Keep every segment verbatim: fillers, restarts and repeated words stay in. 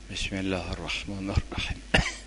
بسم الله الرحمن الرحیم.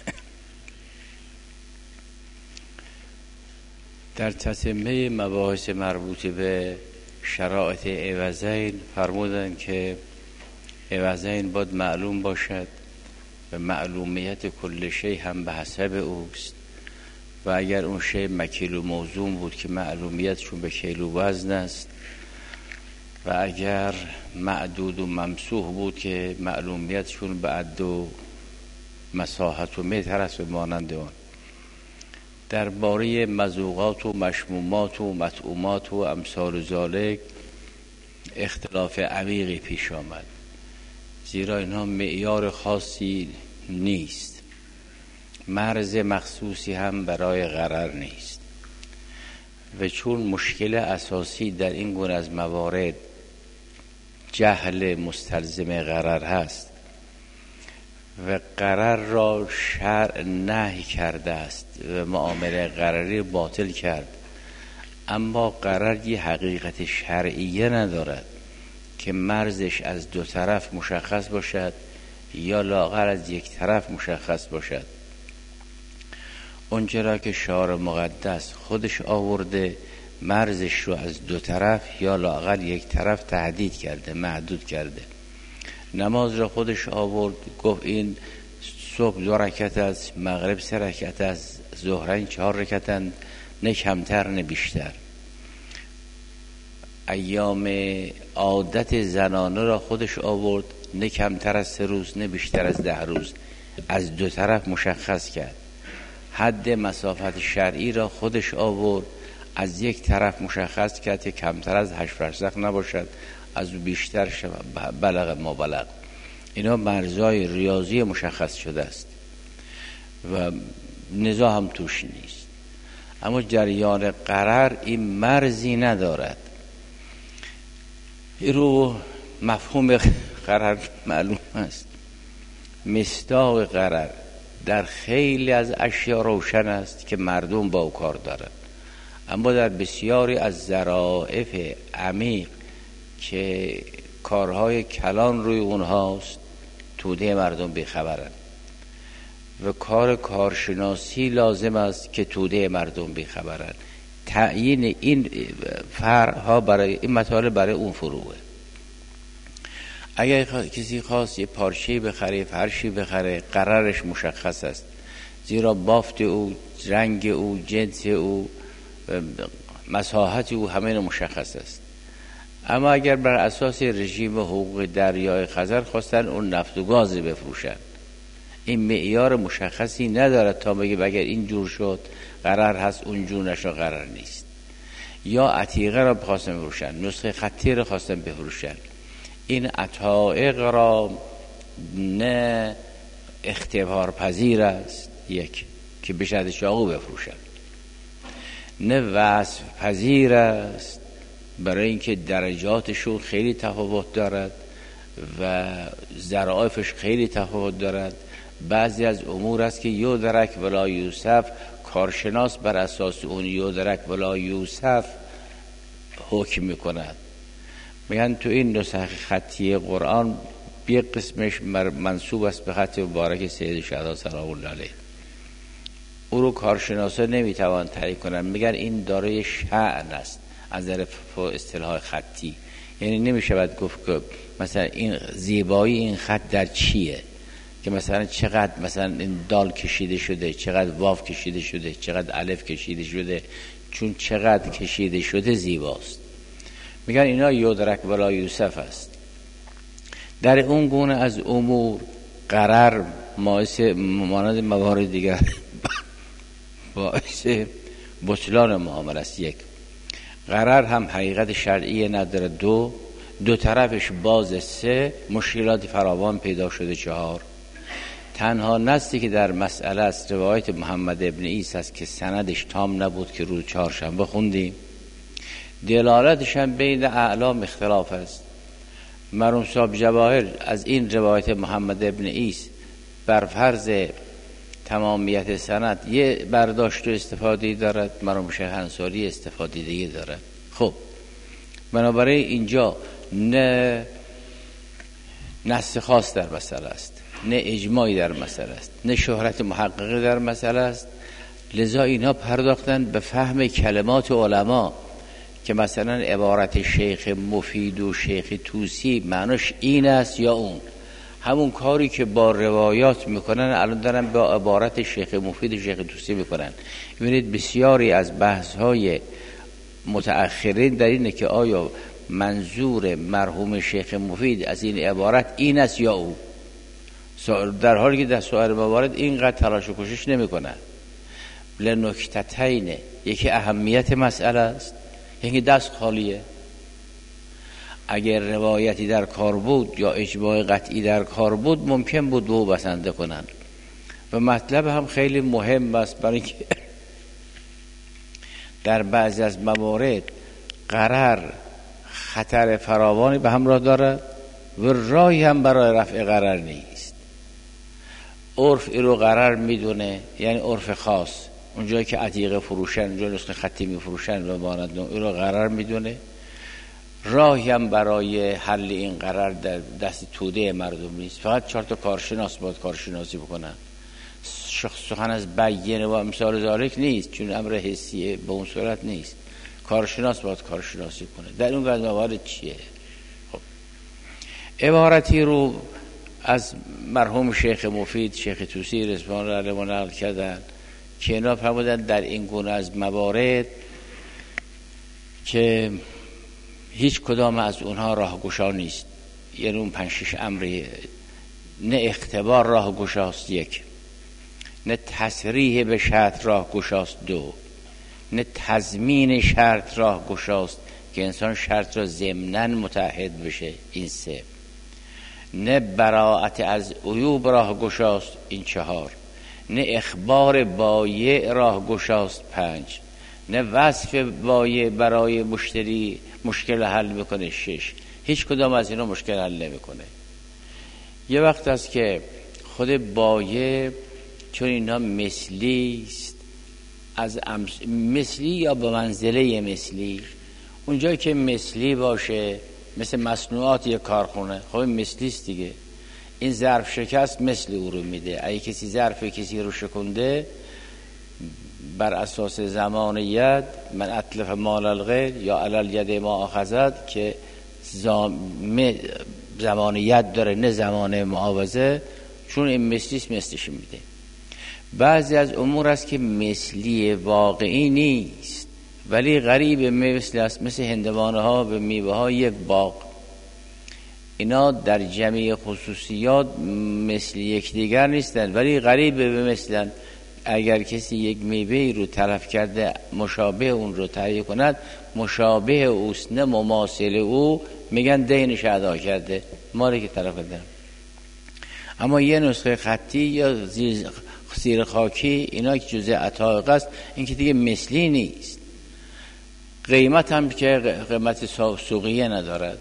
در تتمه مباحث مربوط به شرایط عوضین فرمودند که عوضین باید معلوم باشد و معلومیت کل شی هم به حسب اوست و اگر اون شی مکیل و موزون بود که معلومیتشون به کیل و وزن است و اگر معدود و ممسوح بود که معلومیتشون به عد و مساحت و متر است و مانند آن. درباره مذوقات و مشمومات و مطعومات و امثال ذالک اختلاف عمیقی پیش آمد، زیرا اینها معیار خاصی نیست، مرز مخصوصی هم برای غرر نیست و چون مشکل اساسی در این گونه از موارد جهل مستلزم غرر هست و غرر را شرع نهی کرده است و معامله غرری باطل کرد، اما غرر یه حقیقت شرعیه ندارد که مرزش از دو طرف مشخص باشد یا لااقل از یک طرف مشخص باشد. اونجا را که شارع مقدس خودش آورده مرزش رو از دو طرف یا لااقل یک طرف تحدید کرده، محدود کرده. نماز را خودش آورد، گفت این صبح دو رکعت است، مغرب سه رکعت است، ظهرین چهار رکعتند، نه کمتر نه بیشتر. ایام عادت زنانه را خودش آورد، نه کمتر از سه روز نه بیشتر از ده روز، از دو طرف مشخص کرد. حد مسافت شرعی را خودش آورد، از یک طرف مشخص کرد که کمتر از هشت فرسخ نباشد، از بیشتر بلغ ما بلغ. اینا مرزهای ریاضی مشخص شده است و نزاع هم توش نیست. اما جریان غرر این مرزی ندارد. این رو مفهوم غرر معلوم است. مصداق غرر در خیلی از اشیاء روشن است که مردم با او کار دارند، اما در بسیاری از ظرافت عمیق که کارهای کلان روی اونهاست توده مردم بیخبرند و کار کارشناسی لازم است که توده مردم بیخبرند. تعیین این فرعها برای این مطالب برای اون فروعه. اگر کسی خواست یه پارچه‌ای بخره، فرشی بخره، قرارش مشخص است، زیرا بافت او، رنگ او، جنس او، مساحت او همه مشخص است. اما اگر بر اساس رژیم حقوق دریای خزر خواستن اون نفت و گاز بفروشن، این معیار مشخصی ندارد تا بگه اگر این جور شد قرار هست، اون جور نشد قرار نیست. یا عتیقه را بخواستن بفروشن، نسخه خطی را خواستن بفروشن، این عتائق را نه اختبار پذیر است یک که بشد چاقو بفروشن، نه وصف پذیر است برای اینکه درجاتشون خیلی تفاوت دارد و ظرافش خیلی تفاوت دارد. بعضی از امور است که یودرک ولا یوسف، کارشناس بر اساس اون یودرک ولا یوسف حکم میکند. میگن تو این نسخه خطی قرآن یک قسمش منسوب است به خط مبارک سید شهدا سلام الله علیه، او رو کارشناسا نمیتوان تایید کنن، میگن این دارای شأن است از نظر اصطلاح خطی. یعنی نمیشه گفت که مثلا این زیبایی این خط در چیه، که مثلا چقدر مثلا این دال کشیده شده، چقدر واو کشیده شده، چقدر الف کشیده شده، چون چقدر کشیده شده زیباست. میگن اینا یودرک ولا یوسف است. در اون گونه از امور قرار ماعث مانند موارد دیگر باعث بطلان معامله است. یک، قرار هم حقیقت شرعی نداره. دو، دو طرفش باز. سه، مشکلات فراوان پیدا شده. چهار، تنها نصی که در مسئله است روایت محمد ابن عیسی است که سندش تام نبود که روز چهارشنبه خوندیم. دلالتش هم بین اعلام اختلاف است. مرحوم صاحب جواهر از این روایت محمد ابن عیسی بر فرض تمامیت سند یه برداشت و استفاده دارد، مرحوم شیخ انصاری استفاده دیگه دارد. خب بنابراین اینجا نه نص خاص در مسئله است، نه اجماعی در مسئله است، نه شهرت محققه در مسئله است. لذا اینا پرداختن به فهم کلمات علما که مثلا عبارت شیخ مفید و شیخ طوسی معناش این است یا اون. همون کاری که با روایات میکنن الان دارن با عبارت شیخ مفید و شیخ طوسی میکنن. ببینید بسیاری از بحث های متأخرین در اینه که آیا منظور مرحوم شیخ مفید از این عبارت این است یا او، در حالی که در سایر موارد اینقدر تلاش و کوشش نمیکنن. لنکتتین، یکی اهمیت مسئله است، یکی دست خالیه. اگر روایتی در کار بود یا اجماع قطعی در کار بود ممکن بود دو بسنده کنند. و مطلب هم خیلی مهم است، برای اینکه در بعضی از موارد قرار خطر فراوانی به همراه دارد و راهی هم برای رفع قرار نیست. عرف این رو قرار میدونه، یعنی عرف خاص، اونجایی که عتیقه فروشن، اونجا نسخه خطی میفروشن و مانند این رو قرار میدونه. راهی هم برای حل این قرار در دست توده مردم نیست. فقط چهار تا کارشناس باید کارشناسی بکنن. سخن از بیانه و امثال ذالک نیست، چون امر حسیه به اون صورت نیست. کارشناس باید کارشناسی کنه. در اون قضا موارد چیه؟ خب عبارتی رو از مرحوم شیخ مفید شیخ طوسی رضوان الله علیه نقل کردن که اینا فرمودن در این گونه از موارد که هیچ کدام از اونها راهگشا نیست، یعنی اون پنج شش امری، نه اختبار راهگشاست یک، نه تصریح به شرط راهگشاست دو، نه تضمین شرط راهگشاست که انسان شرط را ضمناً متعهد بشه این سه، نه براءت از عیوب راهگشاست این چهار، نه اخبار بایع راهگشاست پنج، نه وصف بایع برای مشتری مشکل حل میکنه شش. هیچ کدام از اینا مشکل حل نمیکنه. یه وقت است که خود بایع چون اینا مثلی است، از امس... مثلی یا به منزله مثلی، اونجایی که مثلی باشه مثل مصنوعات یک کارخونه، خب این مثلی است دیگه. این ظرف شکست مثل او رو میده. اگه کسی ظرف کسی رو شکنده بر اساس زمان ید من اتلف مال الغیر یا علل ید ما آخذت که زمان ید داره نه زمان معاوضه، چون این مثلیست مثلش میده. بعضی از امور است که مثلی واقعی نیست ولی غریب مثل است، مثل هندوانه ها به میوه ها یک باغ، اینا در جمعی خصوصیات مثل یکدیگر نیستند ولی غریب به مثلند. اگر کسی یک میوه رو تلف کرده مشابه اون رو تهیه کند، مشابه اوست نه مماثل او، میگن دینش ادا کرده، مالی که تلف کرده. اما یه نسخه خطی یا زیر, زیر خاکی، اینا که جزء عطایق است، این که دیگه مثلی نیست. قیمت هم که قیمت سوقیه ندارد.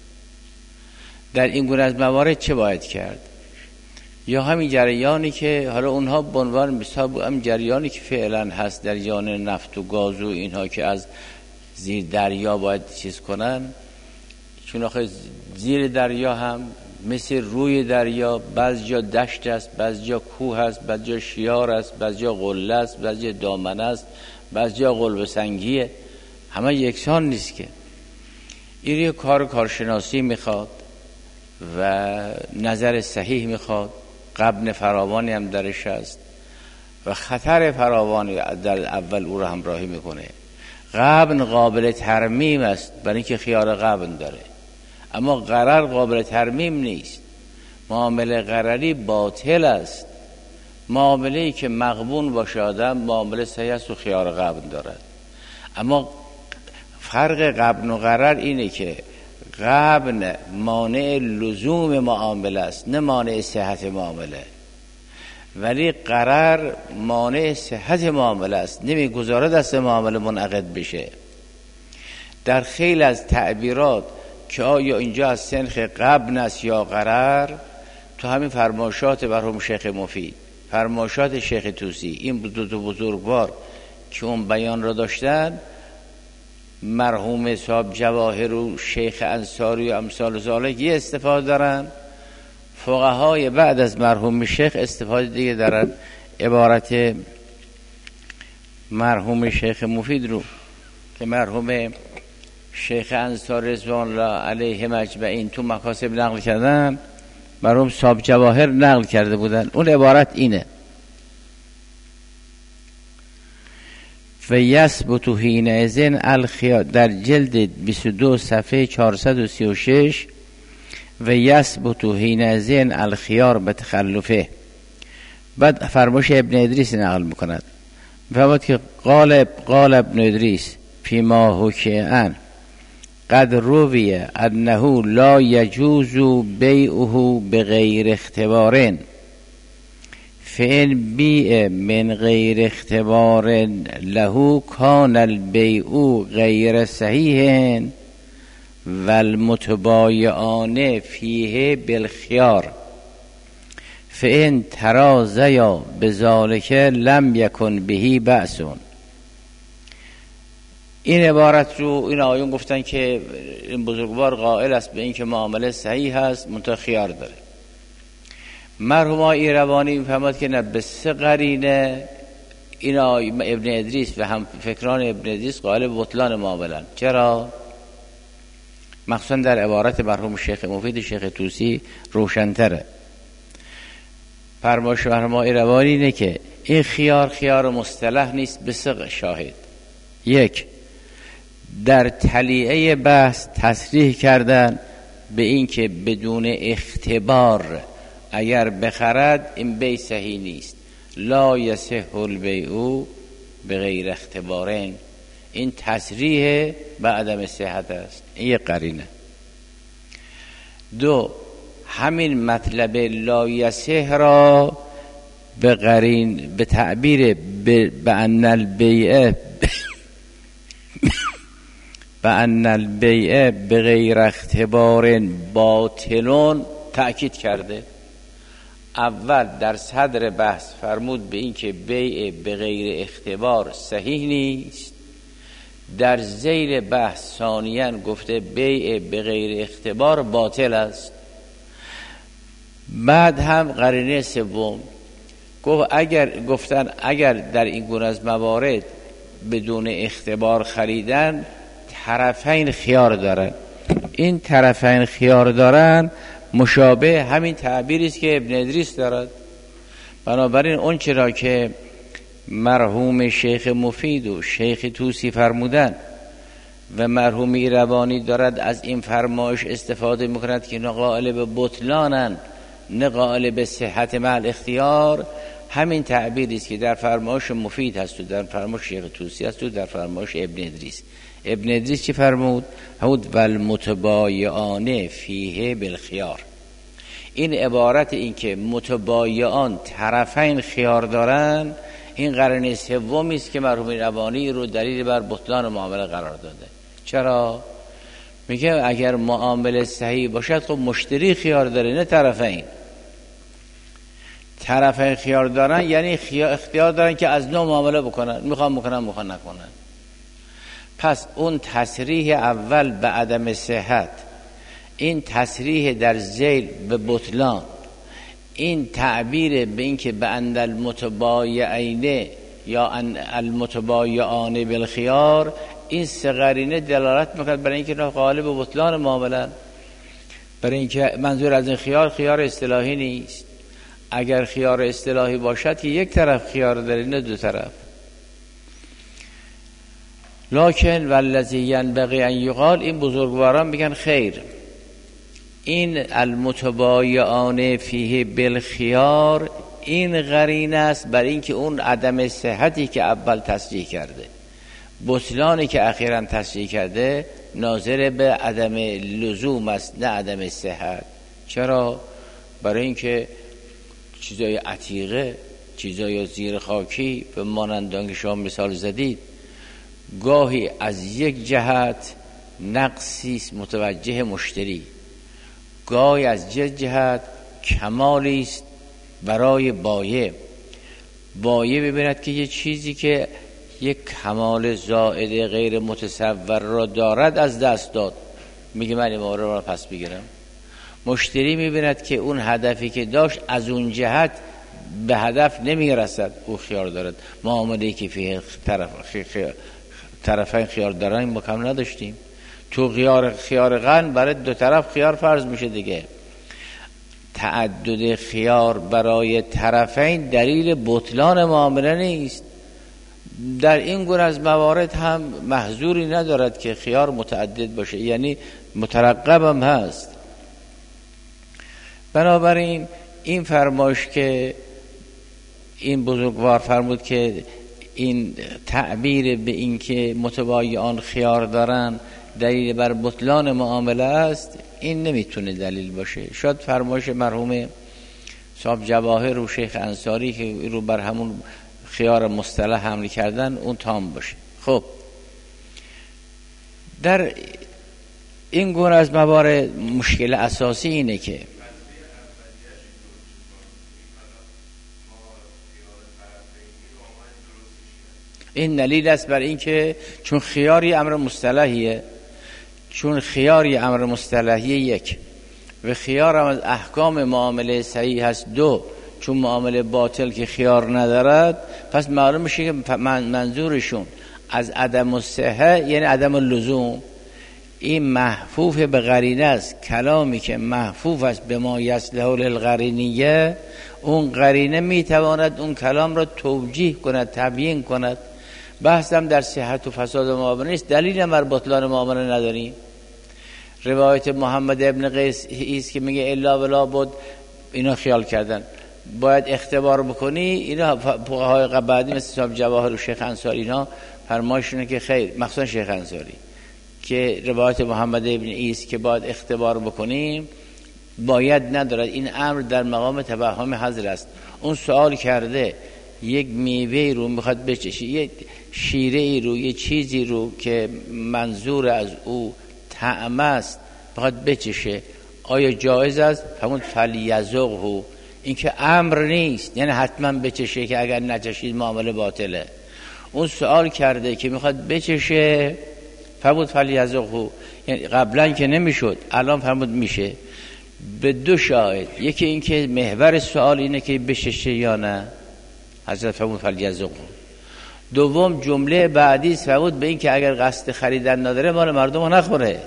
در این گونه از موارد چه باید کرد؟ یا همین جریانی که حالا اونها به عنوان مثال هم جریانی که فعلا هست، جریان نفت و گاز و اینها که از زیر دریا باید چیز کنن، چون آخه زیر دریا هم مثل روی دریا بعضی جا دشت است، بعضی جا کوه است، بعضی جا شیار است، بعضی جا قله است، بعضی جا دامن است، بعضی جا قلب سنگیه، همه یکسان نیست که. این یه کار کارشناسی میخواد و نظر صحیح میخواد، غبن فراوانی هم درش هست و خطر فراوانی در اول او را همراهی میکنه. غبن قابل ترمیم است برای اینکه خیار غبن داره، اما غرر قابل ترمیم نیست. معامله غرری باطل است. معامله‌ای که مغبون باشه آدم معامله صحیح است و خیار غبن دارد. اما فرق غبن و غرر اینه که غبن مانع لزوم معامله است نه مانع صحت معامله، ولی غرر مانع صحت معامله است، نمیگذاره دست معامله منعقد بشه. در خیلی از تعبیرات که آیا اینجا از سنخ غبن است یا غرر، تو همین فرمایشات مرحوم شیخ مفید، فرمایشات شیخ طوسی، این دو تا بزرگوار که اون بیان را داشتن، مرحوم صاحب جواهر و شیخ انصاری و امثال ذالک یه استفاده دارن فقهای بعد از مرحوم شیخ استفاده دیگه دارن عبارت مرحوم شیخ مفید رو که مرحوم شیخ انصار رضوان الله علیه مجمعین تو مکاسب نقل کردن، مرحوم صاحب جواهر نقل کرده بودن. اون عبارت اینه: و یثبت حینئذ الخیار، در جلد بیست و دو صفحه چهارصد و سی و شش، و یثبت حینئذ الخیار به تخلفه. بعد فرمایش ابن ادریس نقل میکند، فرمود که قال قال ابن ادریس فیما حکی عن قد روی انه لا یجوز بیعه بغیر اختبار، فإن بیع من غیر اختبار له کان البیع غیر صحیح و المتبایعان فیه بالخیار، فإن تراضیا بذلک لم یکن بهی بأس. این عبارت رو این آیون گفتن که این بزرگوار قائل است به این که معامله صحیح هست، منتها خیار داره. مرحوم ایروانی میفهمد که نه، به سه قرینه این ابن ادریس و هم فکران ابن ادریس قائل به بطلان معامله. چرا؟ مخصوصا در عبارت مرحوم شیخ مفید شیخ طوسی روشن‌تره. فرمایش مرحوم ایروانی اینه که این خیار خیار مصطلح نیست به سه شاهد. یک، در تلیعه بحث تصریح کردن به این که بدون اختبار اگر بخرد این بیع صحیح نیست، لا یصح البیع بغیر اختبارین. این تصریح به عدم صحت است. این یک قرینه. دو، همین مطلب لا یصح را به قرین به تعبیر به ان البیع به ان البیع بغیر اختبار باطلون تأکید کرده. اول در صدر بحث فرمود به این که بیع بغیر اختبار صحیح نیست، در ذیل بحث ثانیاً گفته بیع بغیر اختبار باطل است. بعد هم قرینه سوم گفت اگر گفتن اگر در این گونه از موارد بدون اختبار خریدن طرفین خیار دارن. این طرفین خیار دارن مشابه همین تعبیری است که ابن ادریس دارد. بنابراین اون چرا که مرحوم شیخ مفید و شیخ طوسی فرمودن و مرحوم ایروانی دارد از این فرمایش استفاده میکند که نه قائل به بطلانن نه قائل به صحت مع اختیار، همین تعبیری است که در فرمایش مفید هست و در فرمایش شیخ طوسی هست و در فرمایش ابن ادریس. ابن ادریس چی فرمود؟ فرمود والمتبایعان فیه بالخیار. این عبارت این که متبایعان طرفین خیار دارن، این قرینه سومی است که مرحوم روانی رو دلیل بر بطلان معامله قرار داده. چرا؟ میگه اگر معامله صحیح باشد خب مشتری خیار داره نه طرفین. طرفین خیار دارن یعنی اختیار دارن که از نوع معامله بکنن، میخوان بکنن میخوان نکنن. پس اون تصریح اول به عدم صحت، این تصریح در ذیل به بطلان، این تعبیر به این که به ان المتبایعین یا ان المتبایعان بالخیار، این سه قرینه دلالت میکنه برای اینکه قائل به بطلان معامله، برای اینکه منظور از این خیار خیار اصطلاحی نیست. اگر خیار اصطلاحی باشد که یک طرف خیار داره نه دو طرف. لکن والذی ینبغی ان یقال، این بزرگواران میگن خیر، این المتبایعان فیه بالخیار این قرینه است برای اینکه اون عدم صحتی که اول تصریح کرده، بطلانی که اخیراً تصریح کرده، ناظر به عدم لزوم است نه عدم صحت. چرا؟ برای اینکه چیزای عتیقه، چیزای زیر خاکی به مانندان که شما مثال زدید، گاهی از یک جهت نقصی است متوجه مشتری، گاهی از یک جهت کمالی است برای بایع. بایع ببیند که یه چیزی که یک کمال زائد غیر متصور را دارد از دست داد، میگه من این مورد را پس بگیرم. مشتری میبیند که اون هدفی که داشت از اون جهت به هدف نمیرسد، او خیار دارد. معامله‌ای که فیه طرف طرفین خیار دارن ما کم نداشتیم. تو خیار خیار غن برای دو طرف خیار فرض میشه دیگه. تعدد خیار برای طرفین دلیل بطلان معامله نیست. در این گونه از موارد هم محظوری ندارد که خیار متعدد باشه، یعنی مترقب هم هست. بنابراین این فرمایش که این بزرگوار فرمود که این تعبیر به این که متبایعان خیار دارن دلیل بر بطلان معامله است، این نمیتونه دلیل باشه. شاید فرمایش مرحوم صاحب جواهر و شیخ انصاری که رو بر همون خیار مصطلح حمل کردن اون تام باشه. خب در این گونه از موارد مشکل اساسی اینه که این دلیل است بر این که چون خیاری امر مصطلحیه، چون خیاری امر مصطلحیه یک و خیار هم از احکام معامله صحیح هست دو، چون معامله باطل که خیار ندارد پس معلوم میشه که منظورشون از عدم الصحه یعنی عدم اللزوم. این محفوف به قرینه است. کلامی که محفوف است به ما یصلح للقرینیه، اون قرینه میتواند اون کلام را توجیه کند، تبیین کند. بحثم در صحت و فساد معامله نیست، دلیل بر بطلان معامله نداریم. روایت محمد ابن قیس است که میگه الا ولا بود، اینا خیال کردن باید اختبار بکنی. اینا فقهای بعدی مثل صاحب جواهر و شیخ انصاری اینا فرمایشونه که خیر، مخصوصا شیخ انصاری، که روایت محمد ابن ایس که باید اختبار بکنیم باید ندارد. این امر در مقام توهم حضر است. اون سوال کرده یک میوه رو میخواد بچشه، یک شیره ای رو، یک چیزی رو که منظور از او طعم است میخواد بچشه، آیا جایز است؟ همون فلیذقه، این که امر نیست یعنی حتما بچشه که اگر نچشید معامله باطله. اون سوال کرده که میخواد بچشه، فرمود فلیذقه، یعنی قبلا که نمیشد الان فرمود میشه. به دو شاهد، یکی این که محور سوال اینه که بچشه یا نه، حضرت فرمود فلیذقه. دوم جمله بعدی فرمود به این که اگر قصد خریدن نداره مال مردم رو نخوره.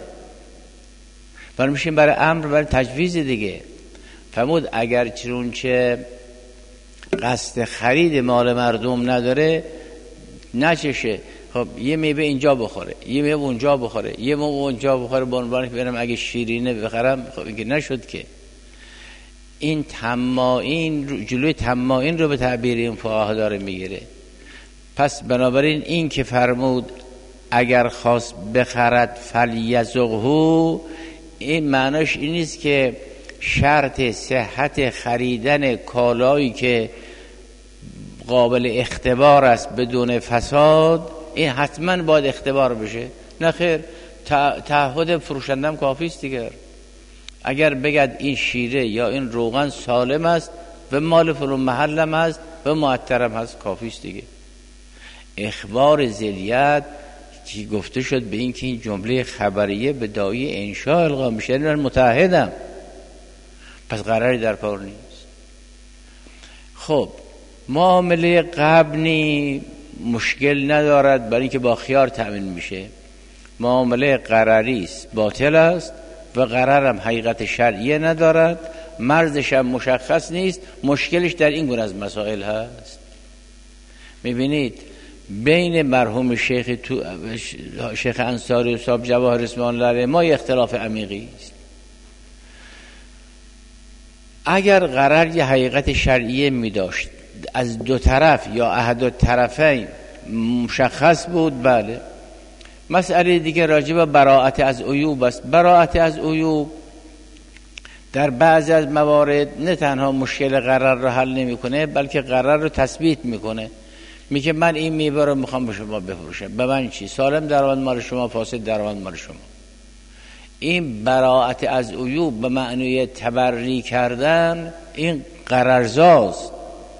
برای میشیم برای امر، برای تجویز دیگه. فرمود اگر چرونچه قصد خرید مال مردم نداره نچشه. خب یه میوه اینجا بخوره، یه میوه اونجا بخوره، یه میوه اونجا بخوره، به عنوان که برم اگه شیرینه بخرم، خب اینکه نشد که. این طماعین جلوی طماعین رو به تعبیر این فقها داره میگیره. پس بنابراین این که فرمود اگر خواست بخرد فلیذقه، این معناش این نیست که شرط صحت خریدن کالایی که قابل اختبار است بدون فساد این حتما باید اختبار بشه. نه خیر، تعهد فروشندم کافی است دیگر. اگر بگد این شیره یا این روغن سالم است و مال فلان محلم است و معطرم هست، کافی است دیگه. اخبار ذلیت که گفته شد به این که این جمله خبریه به داعی انشاء القا میشه، من متعهدم، پس قراری در کار نیست. خب معامله قبنی مشکل ندارد برای اینکه با خیار تأمین میشه. معامله قراری است، باطل است و قرار هم حقیقت شرعیه ندارد، مرزش هم مشخص نیست. مشکلش در این گونه از مسائل هست. میبینید بین مرحوم شیخ تو شیخ انصاری و صاحب جواهر رضوان الله علیه ما اختلاف عمیقی است. اگر قرار یه حقیقت شرعیه می داشت از دو طرف یا احد الطرفین مشخص بود، بله. مسئله دیگه راجع به براءت از عیوب است. براءت از عیوب در بعضی از موارد نه تنها مشکل قرار رو حل نمیکنه بلکه قرار رو تثبیت میکنه. میگه من این میوه رو میخوام به شما بفروشم، به من چی؟ سالم درآمد مال شما، فاسد درآمد مال شما. این براءت از عیوب به معنی تبری کردن این قرارزاست.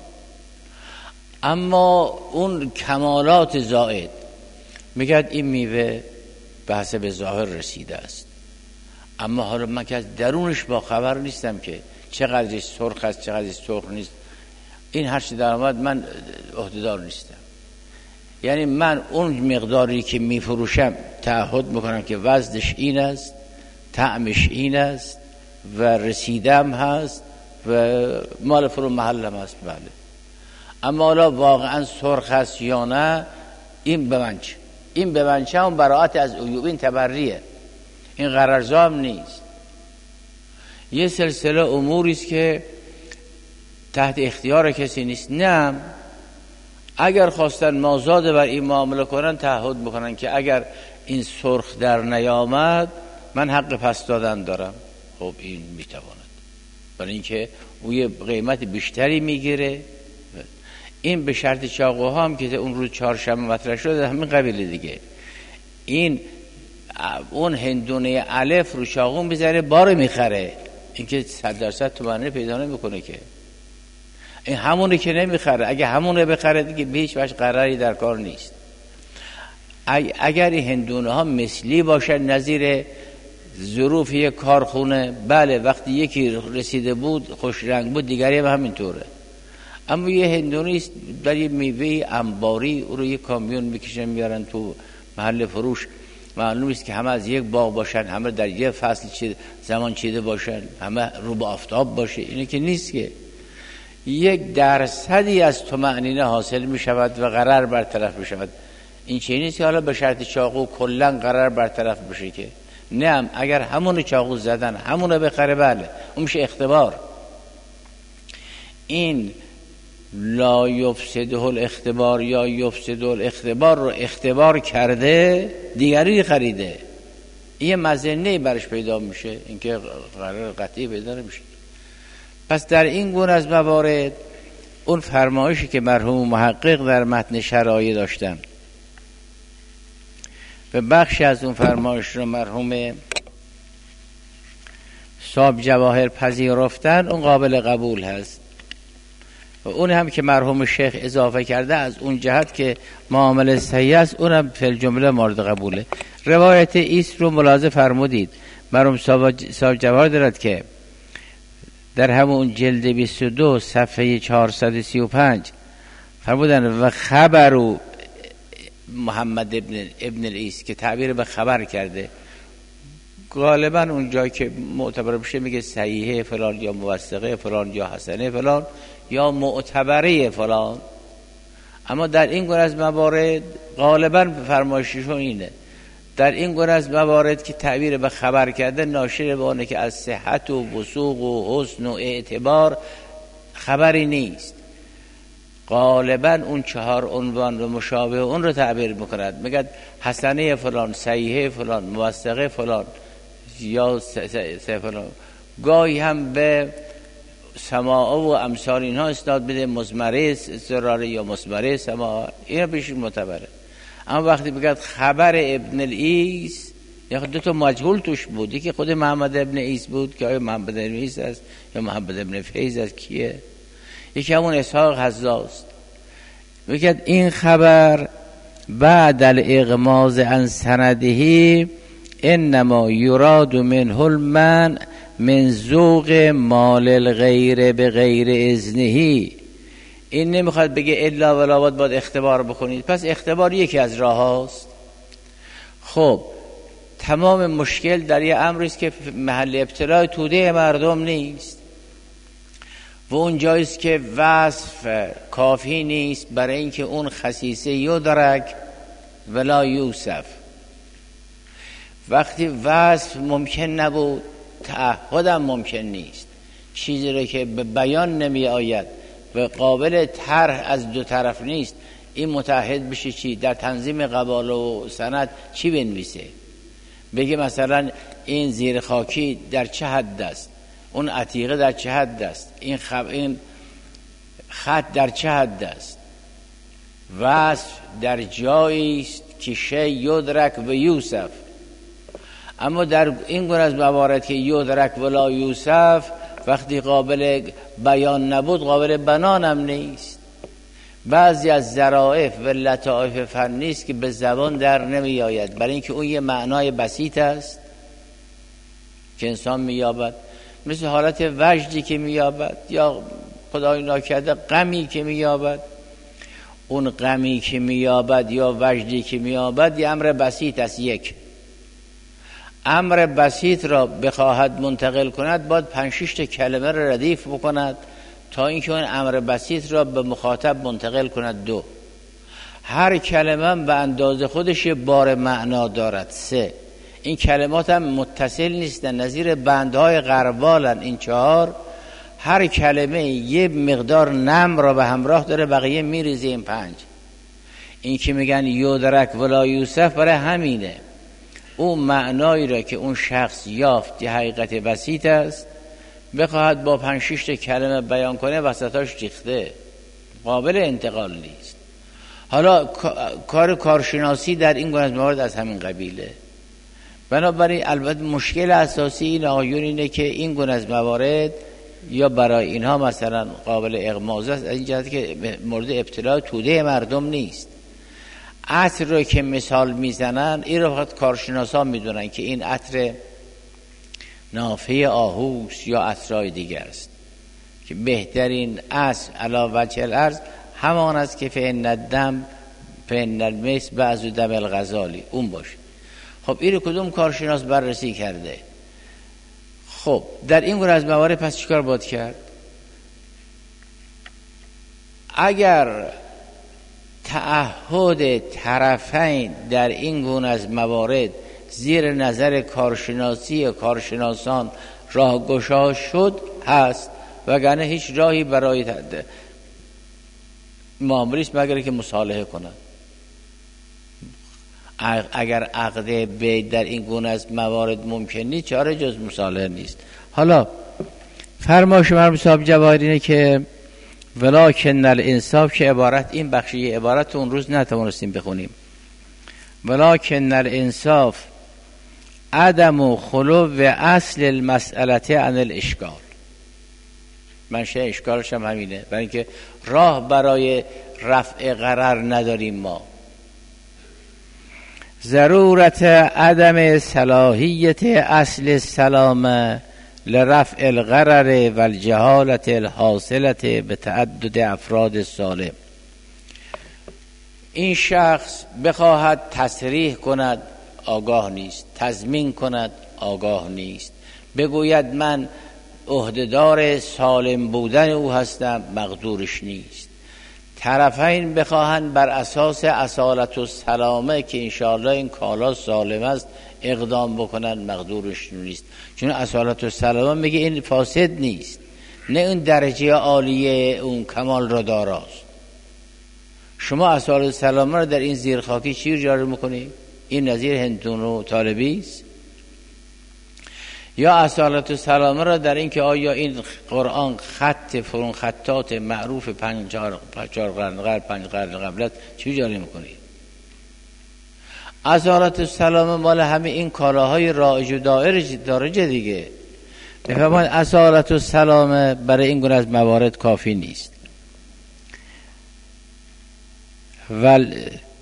اما اون کمالات زائد میگه این میوه به حسب ظاهر رسیده است، اما حالا من که از درونش با خبر نیستم که چقدرش سرخ است چقدرش سرخ نیست. این هر چی در آمد من عهده‌دار نیستم. یعنی من اون مقداری که میفروشم تعهد میکنم که وزنش این است، طعمش این است و رسیدم هست و مال فرو محلم هست. بله. اما حالا واقعا سرخ است یا نه، این به من چه؟ این به من چه؟ اون براعت از عیوب، این تبریه، این غرضام نیست. یه سلسله اموری است که تحت اختیار کسی نیست. نه، اگر خواستن مازاد بر این معامله کنن تعهد بکنن که اگر این سرخ در نیامد من حق پس دادن دارم. خب این میتواند، برای اینکه او یه قیمت بیشتری میگیره. این به شرط چاقوها هم که اون روز چهارشنبه مطرح شده همین قبیله دیگه. این اون هندونه الف رو چاقو میذاره بار میخره، این که صد درصد تومنه پیدا نمیکنه که. این همونه که نمیخره. اگه همونه بخره دیگه به هیچ وجه قراری در کار نیست. اگر این هندونه ها مثلی باشه نظیر ظروف یک کارخونه، بله وقتی یکی رسیده بود خوش رنگ بود دیگری هم همینطوره. اما یه هندونه است در یه میوه انباری او رو یه کامیون میکشن میارن تو محل فروش، معلوم است که همه از یک باغ باشن، همه در یه فصل چید زمان چیده باشن، همه رو به آفتاب باشه. اینه که نیست که. یک درصدی از طمأنینه حاصل می شود و قرار برطرف می شود. این چیزی نیست که حالا به شرط چاقو کلا قرار برطرف بشه که. نه، اگر همون چاقو زدن همونه بخره بله اون میشه اختبار. این لا یفسده الاختبار یا یفسده الاختبار رو اختبار کرده دیگری خریده، این مزنه برش پیدا میشه، اینکه قرار قطعی پیدا نمیشه. پس در این گونه از موارد اون فرمایشی که مرحوم محقق در متن شرایع داشتن و بخشی از اون فرمایش رو مرحوم صاحب جواهر پذیرفتن، اون قابل قبول هست. و اون هم که مرحوم شیخ اضافه کرده از اون جهت که معامله صحیح است، اونم فی الجمله مورد قبوله. روایت ایست رو ملاحظه فرمودید. مرحوم صاحب جواهر دارد که در همون جلد بیست و دو صفحه چهارصد و سی و پنج فرمودن و خبر محمد ابن ابن الایس که تعبیر به خبر کرده، غالبا اون جایی که معتبر بشه میگه صحیحه فلان یا موثقه فلان یا حسنه فلان یا معتبره فلان. اما در این گونه از موارد غالبا فرمایششون اینه، در این گونه از موارد که تعبیر به خبر کرده ناشر به آنه که از صحت و وثوق و حسن و اعتبار خبری نیست. غالبا اون چهار عنوان و مشابه اون رو تعبیر میکند، میگه حسنه فلان، صحیحه فلان، موثقه فلان یا سه فلان. گاهی هم به سماع و امثال اینها اسناد بده، مزمره زراره یا مزمره سماع، اینا پیش معتبره. اما وقتی بگید خبر ابن الایس یا دو تا مجهول توش بود، یکی خود محمد ابن ایس بود که آیا محمد ابن ایس است یا محمد ابن فیض است کیه، یکی همون اسحاق حزاست. بگید این خبر بعد الاغماض عن سنده انما یراد منه المنع من ذوق مال الغیر به غیر اذنه. این نمیخواد بگه الا ولا بد باید اختبار بکنید، پس اختبار یکی از راه هاست. خب تمام مشکل در یه امری است که محل ابتلای توده مردم نیست و اون جاییست که وصف کافی نیست برای اینکه اون خصیصه یدرک ولا یوصف. وقتی وصف ممکن نبود تعهدم ممکن نیست. چیزی رو که به بیان نمی آید و قابل طرح از دو طرف نیست، این متعهد بشه چی؟ در تنظیم قبال و سند چی بنویسه؟ بگه مثلا این زیر خاکی در چه حد است، اون عتیقه در چه حد است، این, خب این خط در چه حد است. وصف در جایی است که شی یدرک و یوصف. اما در این گونه از موارد که یدرک ولا یوصف، وقتی قابل بیان نبود قابل بنان هم نیست. بعضی از ظرافت و لطائف فنی است که به زبان در نمی آید، برای اینکه اون یه معنای بسیط است که انسان مییابد، مثل حالت وجدی که مییابد، یا خدای ناکرده غمی که مییابد. اون غمی که مییابد یا وجدی که مییابد یه امر بسیط است. یک امر بسیط را بخواهد منتقل کند باید پنج شش تا کلمه را ردیف بکند تا اینکه اون امر بسیط را به مخاطب منتقل کند. دو هر کلمه به اندازه خودش بار معنا دارد. سه این کلمات هم متصل نیستن، نظیر بندهای غربالن. این چهار هر کلمه یه مقدار نم را به همراه داره، بقیه میریزه. این پنج این که میگن یودرک ولا یوسف برای همینه. اون معنایی را که اون شخص یافت یه حقیقت بسیط است، بخواهد با پنج شش تا کلمه بیان کنه وسطاش ریخته، قابل انتقال نیست. حالا کار کارشناسی در این گونه از موارد از همین قبیله. بنابراین البته مشکل اساسی این آیون اینه که این گونه از موارد یا برای اینها مثلا قابل اغماض است، از این جهت که مورد ابتلاع توده مردم نیست. عطر رو که مثال میزنن این رو فقط کارشناسان میدونن که این عطر نافه آهوست یا عطرهای دیگه است، که بهترین عطر علی وجه الارض همان است که فإن الدم فإن المس بعض دم الغزالی اون باشه. خب این کدوم کارشناس بررسی کرده؟ خب در این گونه از موارد پس چیکار باید کرد؟ اگر تعهد طرفین در این گونه از موارد زیر نظر کارشناسی کارشناسان راهگشا شد هست، وگرنه هیچ راهی برای معامله است مگر که مصالحه کنند. اگر عقد بیع در این گونه از موارد ممکن نیست، چاره جز مصالحه نیست. حالا فرمایش مرحوم صاحب جواهری اینه که ولکن الانصاف، که عبارت این بخشی عبارت اون روز نتوانستیم بخونیم. ولکن الانصاف عدم خلو و اصل المسئله عن الاشکال. منشه اشکالش هم همینه، برای اینکه راه برای رفع غرر نداریم ما. ضرورت عدم صلاحیت اصل السلامه لرفع الغرر و الجهالت الحاصلت به تعدد افراد سالم. این شخص بخواهد تصریح کند آگاه نیست، تضمین کند آگاه نیست، بگوید من عهدهدار سالم بودن او هستم، مقدورش نیست. طرفین بخواهند بر اساس اصالت و سلامه که انشاءالله این کالا سالم است اقدام بکنن، مقدورش نیست. چون اصالت و سلامه میگه این فاسد نیست، نه اون درجه عالیه اون کمال را داراست. شما اصالت و سلامه را در این زیرخاکی چی جاری میکنی؟ این نظیر هندون و طالبی است؟ یا اصالت و سلامه را در این که آیا این قرآن خط فرون خطات معروف پنجار قرن قبل پنج قرن قبلت چی جاری میکنی؟ اصالت و سلامه مال همه این کالاهای رایج و دارج دیگه. بفرمایید اصالت و سلامه برای این گونه از موارد کافی نیست. ول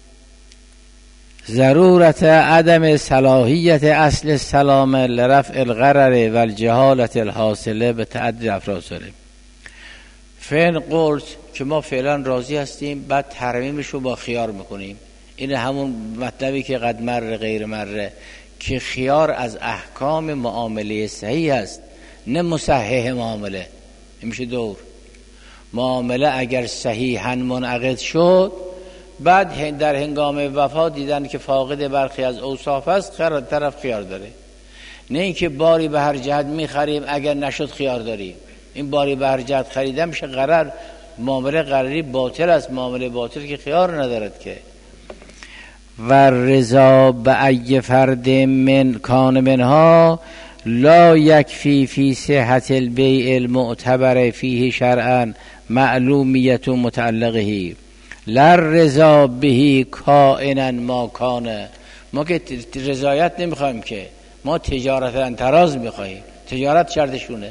ضرورت عدم صلاحیت اصل السلامه لرفع الغرر و الجهالت الحاصله به تعدد افراد سالم. فین قلت که ما فعلا راضی هستیم، بعد ترمیمش رو با خیار میکنیم. این همون مطلبی که قد مر غیر مره، که خیار از احکام معامله صحیح است، نه مصحح معامله. این میشه دور معامله اگر صحیحاً منعقد شد، بعد در هنگام وفا دیدن که فاقد برخی از اوصاف است، خیر طرف خیار داره. نه اینکه باری به هر جهت میخریم اگر نشد خیار داریم. این باری به هر جهت خریدن میشه غرر، معامله غرری باطل است، معامله باطل که خیار ندارد که. و رضا به ای فرد من کان منها لا یکفی فی صحت البیع المعتبر فیه شرعا معلومیت متعلقه لا رضا بهی کائنا ما کانه. ما که رضایت نمیخوایم، که ما تجارت انتراز میخوایم. تجارت شرطشونه.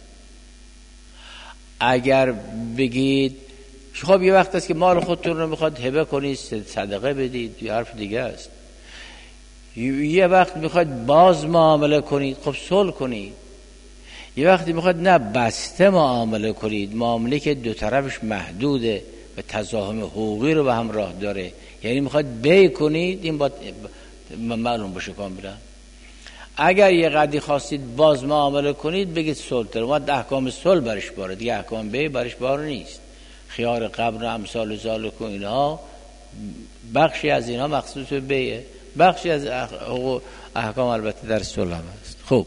اگر بگید خب یه وقت است که مال خودتون رو میخواد هبه کنید، صدقه بدید، یه حرف دیگه است. یه وقت میخواید باز معامله کنید، خب صلح کنید. یه وقتی میخواید نه بسته معامله کنید، معامله که دو طرفش محدوده و تضاهم حقوقی رو به همراه داره، یعنی میخواید بیع کنید، این باید معلوم باشه کاملا. اگر یه قدری خواستید باز معامله کنید بگید صلح داره، ما احکام صلح برش باره، دیگه احکام بیع برش بار نیست. خیار قبل و امثال ذالک و اینها بخشی از اینها مخصوص به بیعه، بخشی از احکام البته در صلح هم هست. خب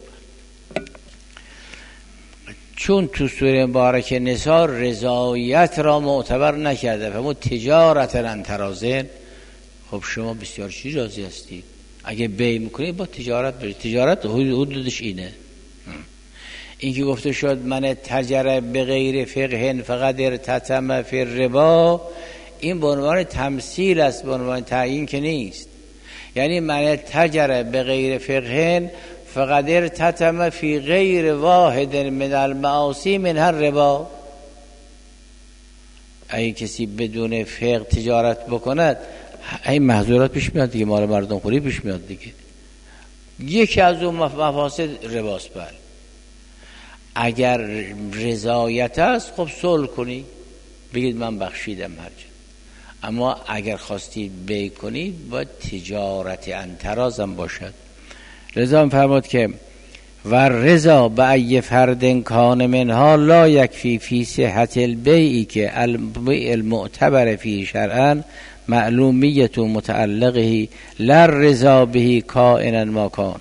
چون تو سوره مبارکه نساء رضایت را معتبر نکرده، فمو تجارت لن ترازن، خب شما بسیار چی راضی هستید؟ اگه بیع میکنید با تجارت برید، تجارت حدودش اینه. این که گفته شد من تجر به غیر فقه فقط ارتتم فی الربا، این به عنوان تمثیل است، به عنوان تعیین که نیست. یعنی من تجر به غیر فقه فقط ارتتم فی غیر واحد من المعاصی من هر ربا. اگه کسی بدون فقه تجارت بکند این محظورات پیش میاد دیگه، مال مردم خوری پیش میاد دیگه. یکی از اون مفاسد رباست. بر اگر رضایت است خب صلح کنید، بگید من بخشیدم هرچه. اما اگر خواستید بیع کنید باید تجارت انترازم باشد. رضا می‌فرماد که و رضا به ای فرد کان منها لا یکفی فی صحت البیعی که البیع المعتبر فی شرعا معلومیت و متعلقه لا رضا به کائنا ما کان.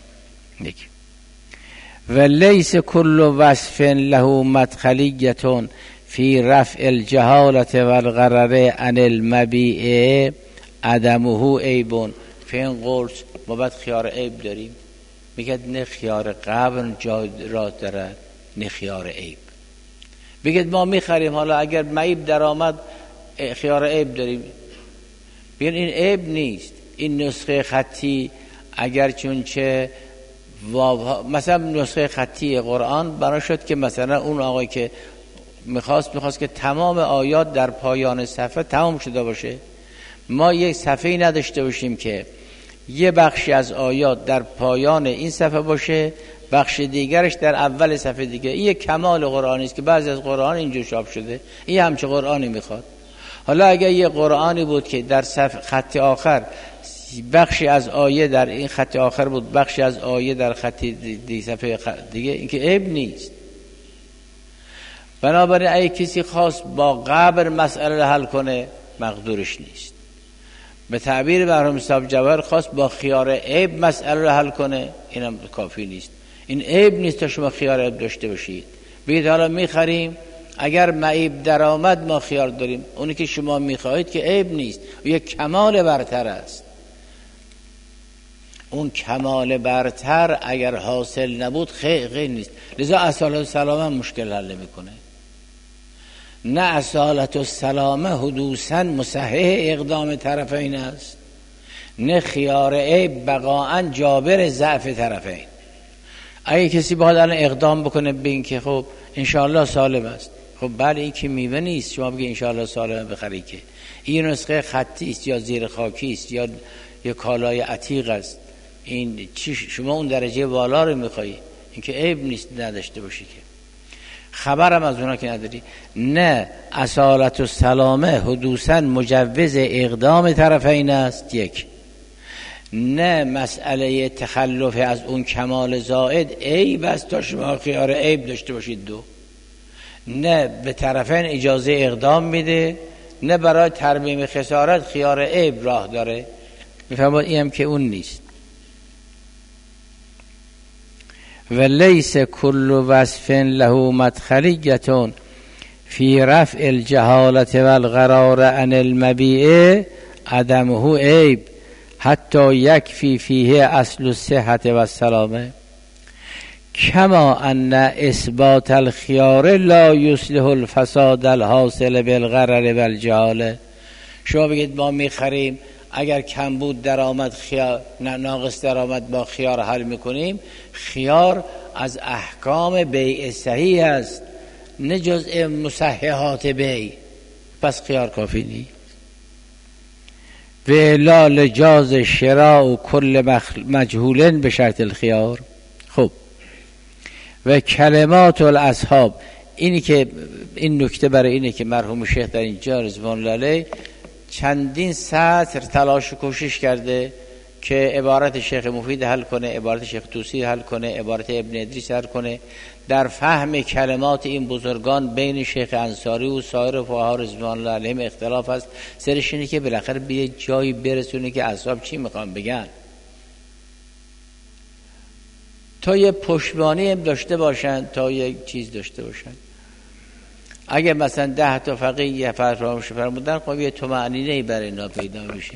و لیس کل وصف له مدخلیتون فی رفع الجهالت و الغرر عن المبیع عدمه عیبون. فین قلت ما باید خیار عیب داریم، میگه نه خیار قبل جای را دارد نه خیار عیب. بگید ما میخریم، حالا اگر معیب در آمد خیار عیب داریم، بگید این عیب نیست. این نسخه خطی اگر چونچه مثلا نسخه خطی قرآن بنا شد که مثلا اون آقای که میخواست میخواست که تمام آیات در پایان صفحه تمام شده باشه، ما یک صفحه‌ای نداشته باشیم که یه بخشی از آیات در پایان این صفحه باشه، بخش دیگرش در اول صفحه دیگه. این یک کمال قرآنی است که بعضی از قرآن اینجور چاپ شده. این همچه قرآنی میخواد. حالا اگر یه قرآنی بود که در صفحه خط آخر بخشی از آیه در این خط آخر بود، بخشی از آیه در خط دیگه صفحه دیگه، این که عیب نیست. بنابراین اگه کسی خواست با قبر مسئله حل کنه مقدورش نیست. به تعبیر مرحوم صاحب جواهر خواست با خیار عیب مسئله رو حل کنه، اینم کافی نیست. این عیب نیست تا شما خیار عیب داشته باشید. بگید حالا میخریم، اگر معیب درآمد ما خیار داریم. اونی که شما میخواهید که عیب نیست، و یک کمال برتر است. اون کمال برتر اگر حاصل نبود خیلی نیست. لذا اصالت السلامه مشکل حل نمیکنه. نه اصالت السلامه حدوثاً مصحح اقدام طرفین است، نه خیار عیب بقاءً جابر ضعف طرفین. اگه کسی باید الان اقدام بکنه به این که خب انشاءالله سالم است، خب بله این که میوه نیست شما بگی انشاءالله سالم بخری، که این نسخه خطی است یا زیر خاکی است یا یه کالای عتیق است، این چی شما اون درجه بالا رو میخوایی؟ این که عیب نیست نداشته باشی، که خبرم از اونا که نداری. نه اصالت و سلامه حدوثاً مجوز اقدام طرفین است، یک. نه مسئله تخلف از اون کمال زائد عیب است تا شما خیار عیب داشته باشید، دو. نه به طرفین اجازه اقدام میده، نه برای ترمیم خسارت خیار عیب راه داره. میفهمید این هم که اون نیست. و لیس کل وصف له مدخلیتون فی رفع الجهالت و الغرار عن المبیع عدمه عیب حتی یکفی فیه اصل الصحت و السلامه کما ان اثبات الخیار لا یصلح الفساد الحاصل بالغرر و الجهاله. شما بگید ما میخریم، اگر کمبود درآمد خیار ناقص درآمد با خیار حل میکنیم. خیار از احکام بیع صحیح است، نه جزء مصححات بیع، پس خیار کافی نیست. و اعلال جاز شراء و کل مجهولن به شرط الخیار. خب و کلمات الاصحاب، اینی که این نکته برای اینه که مرحوم شیخ در اینجا رضوان الله علیه چندین سطر تلاش و کوشش کرده که عبارت شیخ مفید حل کنه، عبارت شیخ طوسی حل کنه، عبارت ابن ادریس حل کنه. در فهم کلمات این بزرگان بین شیخ انصاری و سایر فقها رضوان الله علیهم اختلاف است. سرش اینه که بالاخره به یه جایی برسونه که اصحاب چی میخوان بگن، تا یه پشتوانه هم داشته باشن، تا یک چیز داشته باشن. اگه مثلا ده تا فقیه یه فراموش فرمودن، خب یه طمأنینه‌ای برای اینا پیدا میشه.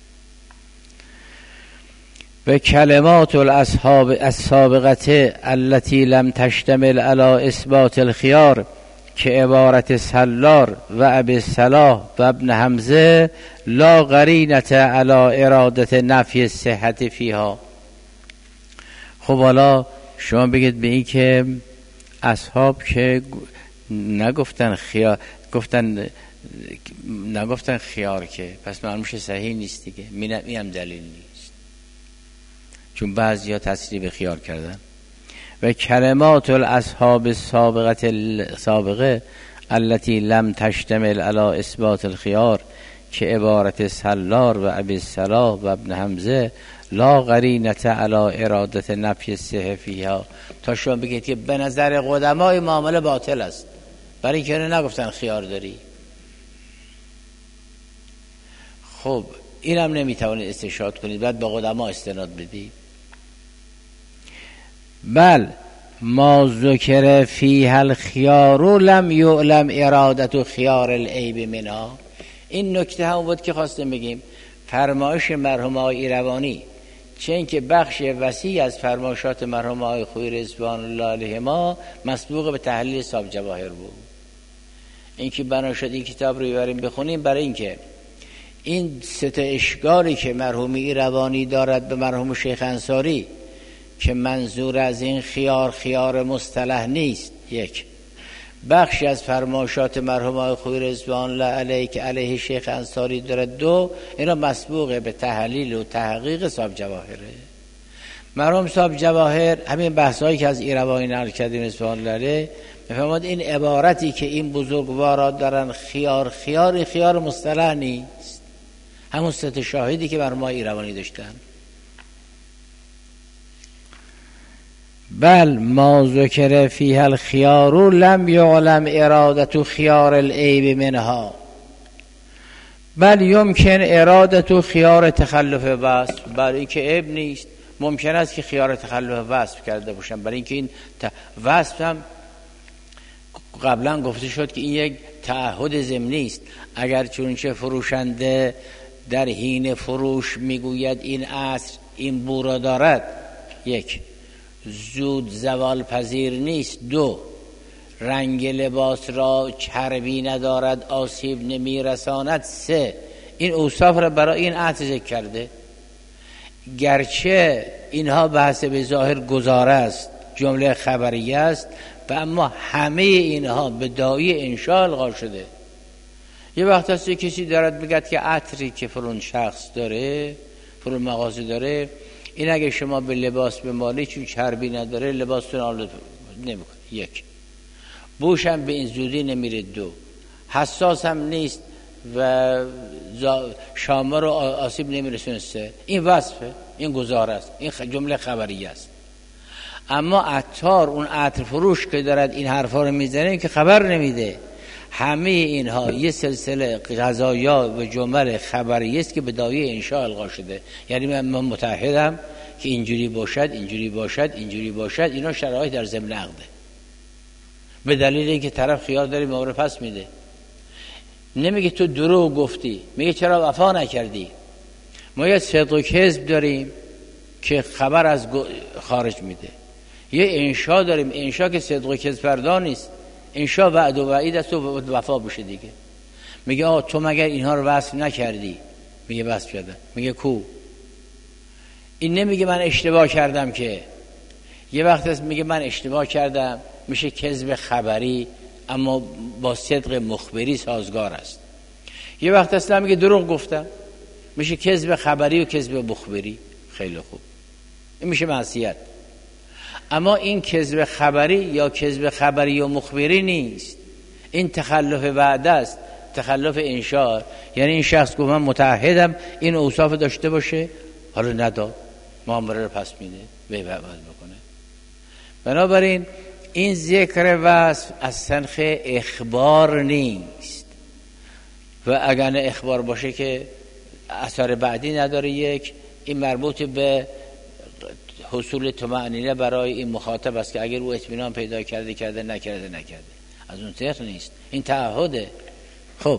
و کلمات الاصحاب السابقه التي لم تشتمل على اثبات الخيار که عبارت سلار و ابی صلاح و ابن حمزه لا قرینه على اراده نفی صحت فیها. خب حالا شما بگید به این که اصحاب که نگفتن خیار، گفتن نگفتن خیار، که پس معلوم میشه صحیح نیست دیگه. این هم دلیل نیست، چون بعضیا تصریح خیار کردن. و کلمات الاصحاب السابقه السابقه التي لم تشتمل على اثبات الخيار که عبارت سلار و ابی صلاح و ابن حمزه لا قرینه علی اراده نفی صحه فیها. تا شما بگید که به نظر قدمای معامله باطل است، برای اینکه نگفتن خیار داری. خب اینم نمیتوانید استشهاد کنید، بعد به قدما استناد بدید. بل ما ذکر فیها الخیار لم یعلم ارادت خیار العیب منها. این نکته هم بود که خواستم بگیم. فرمایش مرحوم آقای ایروانی، چه اینکه بخش وسیع از فرمایشات مرحوم آقای خویی رضوان الله علیهما مسبوق به تحلیل حساب جواهر بود. اینکه بنا شد این کتاب رو ببریم بخونیم، برای اینکه این سه تا اشکالی که مرحوم ایروانی دارد به مرحوم شیخ انصاری که منظور از این خیار خیار مصطلح نیست، یک. بخشی از فرمایشات مرحوم آقای خویی رضوان الله علیه که علیه شیخ انصاری دارد، دو. اینا مسبوق به تحلیل و تحقیق صاحب جواهره. مرحوم صاحب جواهر همین بحثایی که از ایروانی نقل کردیم رضوان الله علیه میفهمد این عبارتی که این بزرگواران دارن خیار خیار خیار مصطلح نیست، همون سه تا شاهدی که مرحوم ایروانی داشتن. بل ما ذکر فیها الخیار لم یعلم ارادت خیار العیب منها بل یمکن ارادت خیار تخلف وصف. برای اینکه عیب نیست، ممکن است که خیار تخلف وصف کرده باشن، برای اینکه این وصف هم قبلا گفته شد که این یک تعهد ضمنی است. اگر چونچه فروشنده در حین فروش میگوید این عصر این بو را دارد، یک. زود زوال پذیر نیست، دو. رنگ لباس را چربی ندارد، آسیب نمی رساند، سه. این اوصاف را برای این عطف ذکر کرده. گرچه اینها بحث به ظاهر گزاره است، جمله خبریه است، و اما همه اینها به داعی انشاء الغا شده. یه وقت هست کسی دارد بگد که عطری که فرون شخص داره، فرون مغازه داره، این اگه شما به لباس بمالی چون چربی نداره لباستون آلوده نمیکنه، یک. بوش هم به این زودی نمیره، دو. حساس هم نیست و شامه رو آسیب نمیرسونه، سه. این وصفه، این گزاره است، این جمله خبریه است. اما عطار اون عطر فروش که دارد این حرفا رو میزنه که خبر نمیده. همه اینها یه سلسله قضایا و جمل خبریه است که به داعی انشاء الغا شده. یعنی من متعهدم که اینجوری باشد، اینجوری باشد، اینجوری باشد. اینا شرایط در ضمن عقده، به دلیل اینکه طرف خیال داره مورد پس میده. نمیگه تو دروغ گفتی، میگه چرا وفا نکردی. ما یه صدق و کذب داریم که خبر از خارج میده، یه انشاء داریم، انشاء که صدق و کذب پردان نیست، انشاء وعد و وعید است و وفا بشه دیگه. میگه آه تو مگر اینها رو وصف نکردی؟ میگه وصف کردم. میگه کو؟ این نمیگه من اشتباه کردم که. یه وقت است میگه من اشتباه کردم، میشه کذب خبری اما با صدق مخبری سازگار است. یه وقت است میگه دروغ گفتم، میشه کذب خبری و کذب مخبری. خیلی خوب، این میشه معصیت. اما این کذب خبری یا کذب خبری و مخبری نیست، این تخلف وعده است، تخلف انشاء. یعنی این شخص گفت من متعهدم این اوصاف داشته باشه، حالا نداد، معامله رو پس میده، به بعد بکنه. بنابراین این ذکر وصف از سنخ اخبار نیست و اگر نه اخبار باشه که اثر بعدی نداره. یک، این مربوط به حصول طمأنینه برای این مخاطب است که اگر او اطمینان پیدا کرده کرده، نکرده نکرده، از اون ذکر نیست، این تعهده. خب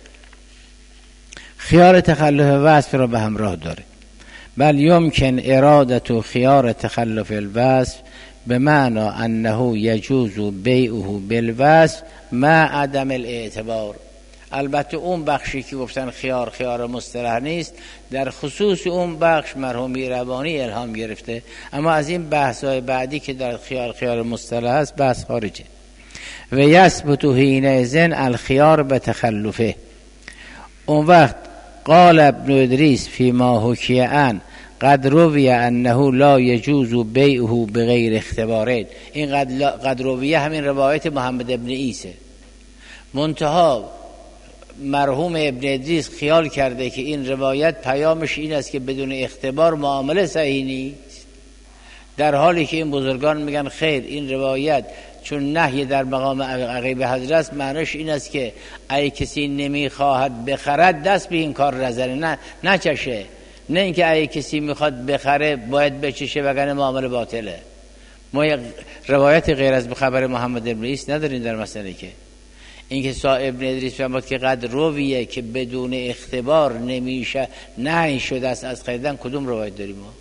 خیار تخلف وصف را به همراه داره. بل یمکن ارادت و خیار تخلف الوصف به معنی انه یجوز بیعه بالوصف مع عدم الاعتبار. البته اون بخشی که گفتن خیار خیار مصطلح نیست، در خصوص اون بخش مرحوم میربانی الهام گرفته، اما از این بحث‌های بعدی که در خیار خیار مصطلح است بحث خارجه. و یثبت حینئذ الخیار به تخلفه. اون وقت قال ابن ادریس فیما حکی عن قد روی انه لا یجوز بیعه بغیر اختبارین. این قد, قد رویه همین روایت محمد ابن عیسی، منتها مرحوم ابن ادریس خیال کرده که این روایت پیامش این است که بدون اختبار معامله صحیح نیست، در حالی که این بزرگان میگن خیر، این روایت چون نهی در مقام عقیب حضرت معنیش این است که ای کسی نمیخواهد بخرد دست به این کار نزنه، نه نچشه، نه اینکه ای کسی میخواد بخره باید بچشه وگرنه معامله باطله. ما روایت غیر از خبر محمد ابن عیسی نداریم در مسئله. که اینکه صاحب ابن ادریس فرمود که قد رویه که بدون اختبار نمیشه نهی شده است از خریدن، کدوم روایت داریم ما؟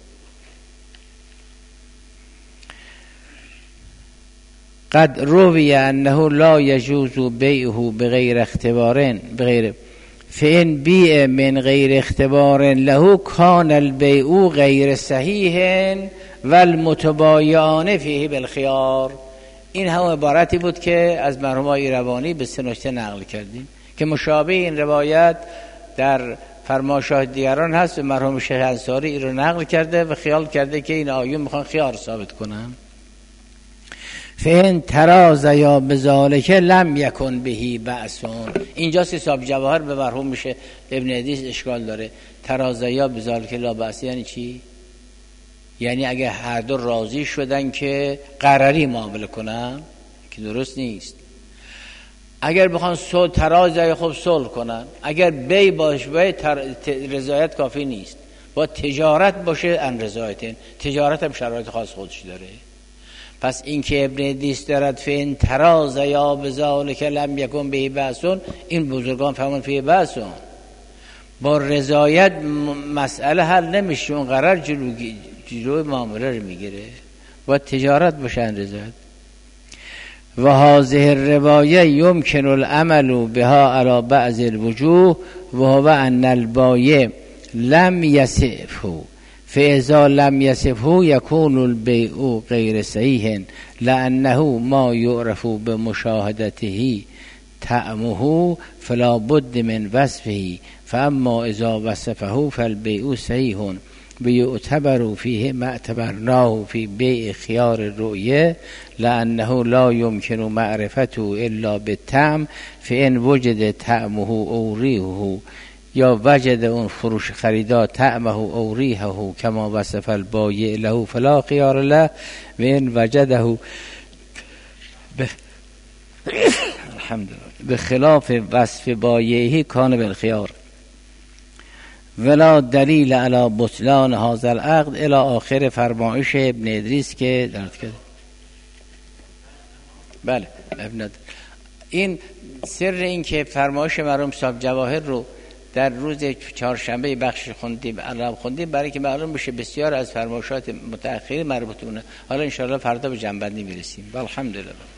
قد روی انه لا یجوز بیعه بغیر اختبار بغیر فإن بیع من غیر اختبار له کان البیع غیر صحیح والمتبایعان فیه بالخیار. این هم عبارتی بود که از مرحوم ایروانی به سه نکته نقل کردیم که مشابه این روایت در فرمایشات دیگران هست و مرحوم شیخ انصاری این رو نقل کرده و خیال کرده که این آیون میخوان خیار ثابت کنن. فین ترازیا بذالک لم یکن بهی بأسون. اینجاست حساب جواهر به مرحوم میشه ابن حدیث اشکال داره. ترازیا بذالک لا بأس یعنی چی؟ یعنی اگه هر دو راضی شدن که قراری معامله کنن که درست نیست. اگر بخوان صلح ترازای خوب صلح کنن، اگر بی باشه باید تر... رضایت کافی نیست، با تجارت باشه ان رضایتین. تجارت هم شرایط خاص خودش داره. پس این که ابن حدیث دارد فین ترازیا بذالک لم یکن بهی بأسون، این بزرگان فهمون فیه بأسون. با رضایت مسئله حل نمیشه، اون قرار جلو جلوی معامله رو میگیره، با تجارت باشن رضایت. و هذه الروایه یمکن العمل بها على بعض الوجوه و هو ان البایع لم یصفه فاذا لم یصفه یکون البیع غیر صحیح لانه ما یعرف بمشاهدته طعمه فلا بد من وصفه فاما اذا وصفه فالبیع صحیح بیعتبر فیه ما اعتبرناه فی بیع خیار الرؤیه لانه لا یمکن معرفته الا بالطعم فان وجد طعمه او ریحه یا وجد اون فروش خریدار طعمه او ریحه کما وصف البایع له فلا خیار له و ان وجده به الحمدلله به خلاف وصف بایعه کان بالخیار ولا دلیل علی بطلان هذا العقد الی آخر فرمایش ابن ادریس که درد کرد. بله ابن این سر این که فرمایش مرحوم صاحب جواهر رو در روز چهارشنبه بخش خوندیم علم خوندیم برای که معلوم بشه بسیار از فرمایشات متأخر مربوط اونه. حالا ان شاء الله فردا به جنبندی میرسیم. الحمدلله.